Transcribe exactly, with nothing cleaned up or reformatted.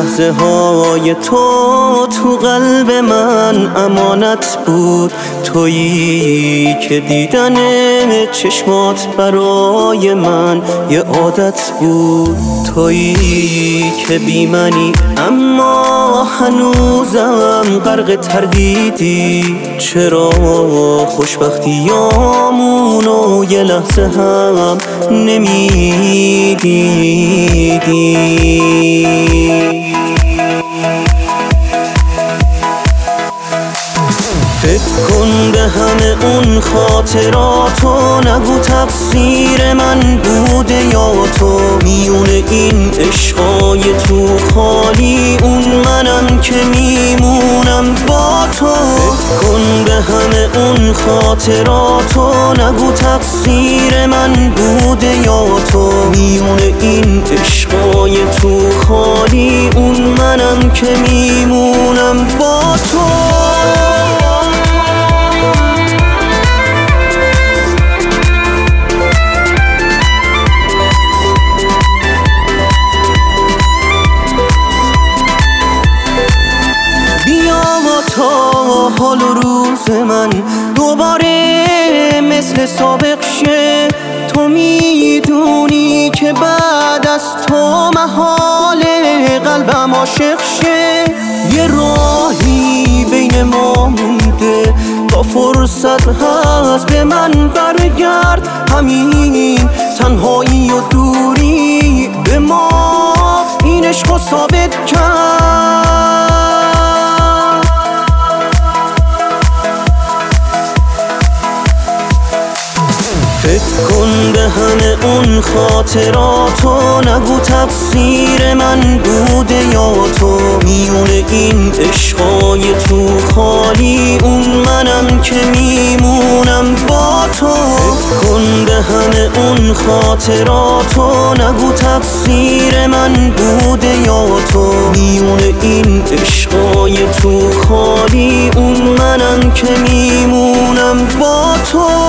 لحظه های تو تو قلب من امانت بود. تویی که دیدن چشمات برای من یه عادت بود. تویی که بی منی اما هنوزم غرق تردیدی. چرا خوشبختیامونو یه لحظه هم نمیدیدی؟ فکر کن به همه اون خاطراتو، نگو تقصیر من بوده یا تو. میون این عشقای تو خالی اون منم که میمونم با تو. فکر کن به همه اون خاطراتو، نگو تقصیر من بوده یا تو. میون این عشقای تو خالی اون منم که میمونم با تو. حال و روز من دوباره مثل سابق شه. تو میدونی که بعد از تو محال قلبم عاشق شه. یه راهی بین ما مونده، تا فرصت هست به من برگرد. همین تنهایی و دوری به ما این عشقو ثابت کرد. فکر کن به همه اون خاطراتو، نگو تقصیر من بوده یا تو. میون این عشقای تو خالی اون منم که میمونم با تو. فکر کن به همه اون خاطراتو، نگو تقصیر من بوده یا تو. میون این عشقای تو خالی اون منم که میمونم با تو.